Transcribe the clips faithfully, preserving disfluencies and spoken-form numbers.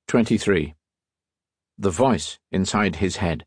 twenty-three. The voice inside his head.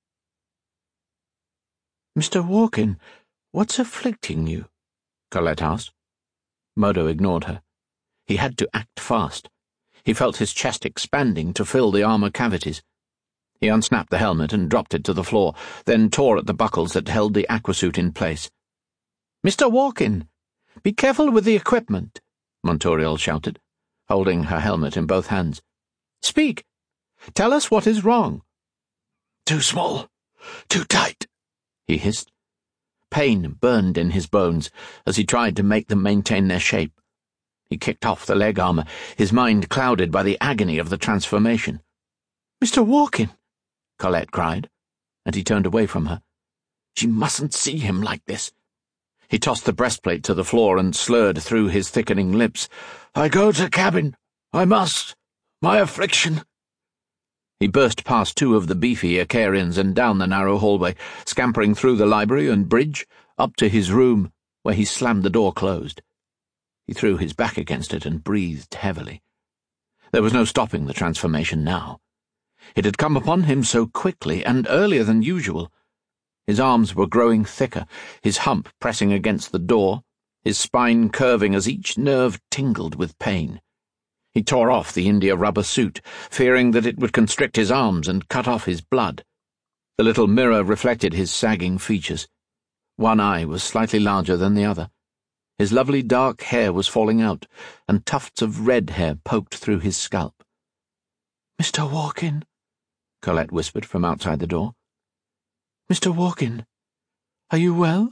"Mister Walken, what's afflicting you?" Colette asked. Modo ignored her. He had to act fast. He felt his chest expanding to fill the armor cavities. He unsnapped the helmet and dropped it to the floor, then tore at the buckles that held the aquasuit in place. "Mister Walken, be careful with the equipment," Monturiol shouted, holding her helmet in both hands. "Speak. Tell us what is wrong." "Too small. Too tight," he hissed. Pain burned in his bones as he tried to make them maintain their shape. He kicked off the leg armor, his mind clouded by the agony of the transformation. "Mister Walken!" Colette cried, and he turned away from her. She mustn't see him like this. He tossed the breastplate to the floor and slurred through his thickening lips. "I go to cabin. I must. My affliction." He burst past two of the beefy Icarians and down the narrow hallway, scampering through the library and bridge, up to his room, where he slammed the door closed. He threw his back against it and breathed heavily. There was no stopping the transformation now. It had come upon him so quickly and earlier than usual. His arms were growing thicker, his hump pressing against the door, his spine curving as each nerve tingled with pain. He tore off the India rubber suit, fearing that it would constrict his arms and cut off his blood. The little mirror reflected his sagging features. One eye was slightly larger than the other. His lovely dark hair was falling out, and tufts of red hair poked through his scalp. "Mister Walken," Colette whispered from outside the door. "Mister Walken, are you well?"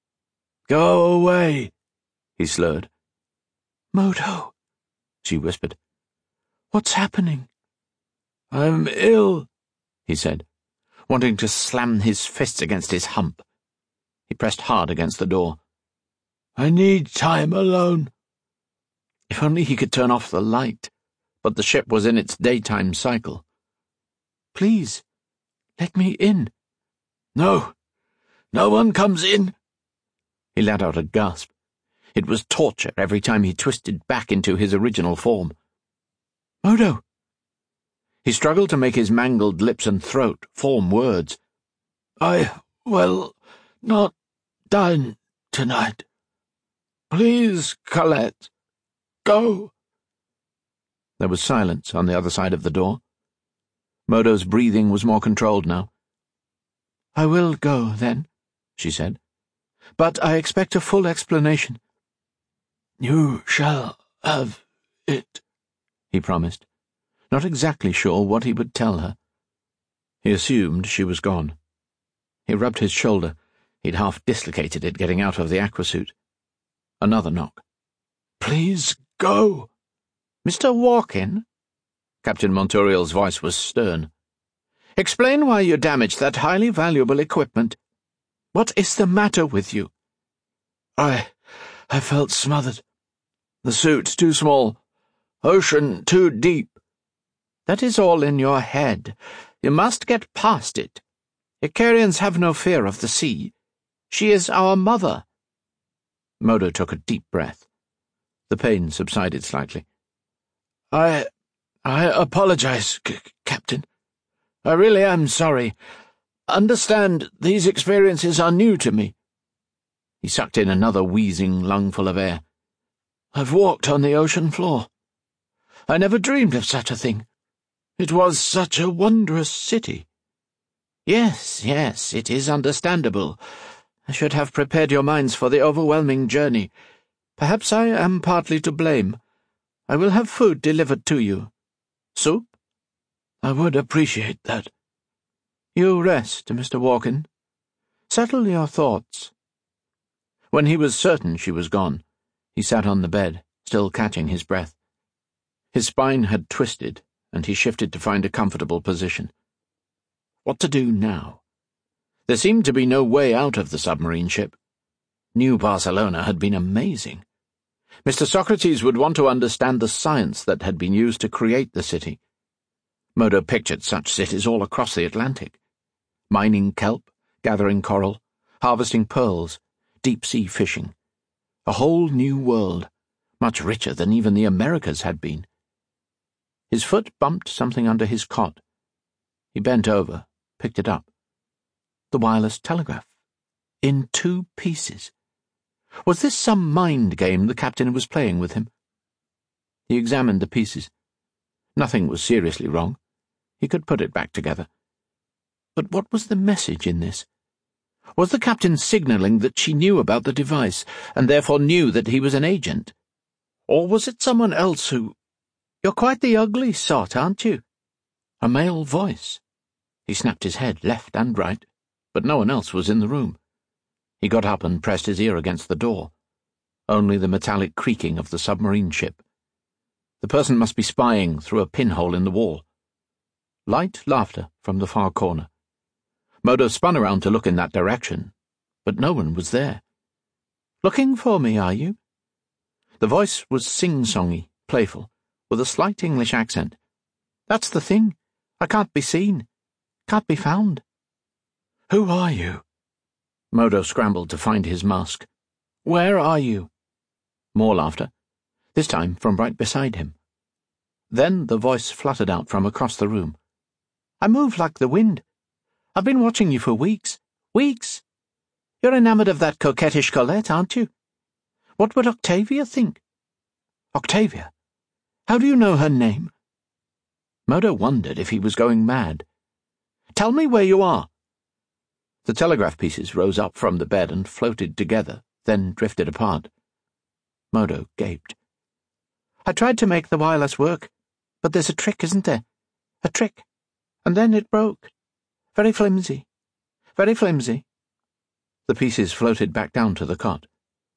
"Go away," he slurred. "Modo," she whispered. "What's happening?" "I'm ill," he said, wanting to slam his fists against his hump. He pressed hard against the door. "I need time alone." If only he could turn off the light, but the ship was in its daytime cycle. "Please, let me in." "No, no one comes in." He let out a gasp. It was torture every time he twisted back into his original form. "Modo!" He struggled to make his mangled lips and throat form words. "I will not dine tonight. Please, Colette, go." There was silence on the other side of the door. Modo's breathing was more controlled now. "I will go, then," she said. "But I expect a full explanation." "You shall have it," he promised, not exactly sure what he would tell her. He assumed she was gone. He rubbed his shoulder. He'd half dislocated it getting out of the aquasuit. Another knock. "Please go." "Mister Walken?" Captain Monturiol's voice was stern. "Explain why you damaged that highly valuable equipment. What is the matter with you?" I... I felt smothered. The suit too small. Ocean too deep." "That is all in your head. You must get past it. Icarians have no fear of the sea. She is our mother." Modo took a deep breath. The pain subsided slightly. I... I apologize, C Captain. I really am sorry. Understand, these experiences are new to me." He sucked in another wheezing lungful of air. "I've walked on the ocean floor. I never dreamed of such a thing. It was such a wondrous city." "Yes, yes, it is understandable. I should have prepared your minds for the overwhelming journey. Perhaps I am partly to blame. I will have food delivered to you. Soup?" "I would appreciate that." "You rest, Mister Walken. Settle your thoughts." When he was certain she was gone, he sat on the bed, still catching his breath. His spine had twisted, and he shifted to find a comfortable position. What to do now? There seemed to be no way out of the submarine ship. New Barcelona had been amazing. Mister Socrates would want to understand the science that had been used to create the city. Modo pictured such cities all across the Atlantic. Mining kelp, gathering coral, harvesting pearls, deep-sea fishing. A whole new world, much richer than even the Americas had been. His foot bumped something under his cot. He bent over, picked it up. The wireless telegraph. In two pieces. Was this some mind game the captain was playing with him? He examined the pieces. Nothing was seriously wrong. He could put it back together. But what was the message in this? Was the captain signalling that she knew about the device, and therefore knew that he was an agent? Or was it someone else who— "You're quite the ugly sort, aren't you?" A male voice. He snapped his head left and right, but no one else was in the room. He got up and pressed his ear against the door. Only the metallic creaking of the submarine ship. The person must be spying through a pinhole in the wall. Light laughter from the far corner. Modo spun around to look in that direction, but no one was there. "Looking for me, are you?" The voice was sing-songy, playful, with a slight English accent. "That's the thing. I can't be seen. Can't be found." "Who are you?" Modo scrambled to find his mask. "Where are you?" More laughter, this time from right beside him. Then the voice fluttered out from across the room. "I move like the wind. I've been watching you for weeks. Weeks! You're enamoured of that coquettish Colette, aren't you? What would Octavia think?" "Octavia? How do you know her name?" Modo wondered if he was going mad. "Tell me where you are." The telegraph pieces rose up from the bed and floated together, then drifted apart. Modo gaped. "I tried to make the wireless work, but there's a trick, isn't there? A trick. And then it broke. Very flimsy. Very flimsy." The pieces floated back down to the cot.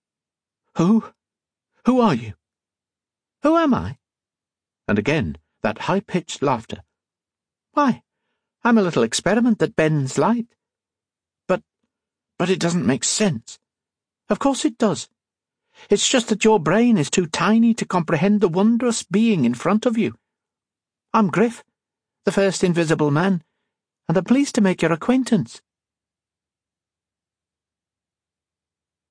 "Who? Who are you?" "Who am I?" And again that high-pitched laughter. "Why, I'm a little experiment that bends light. But, but it doesn't make sense. Of course it does. It's just that your brain is too tiny to comprehend the wondrous being in front of you. I'm Griff, the first invisible man, and I'm pleased to make your acquaintance."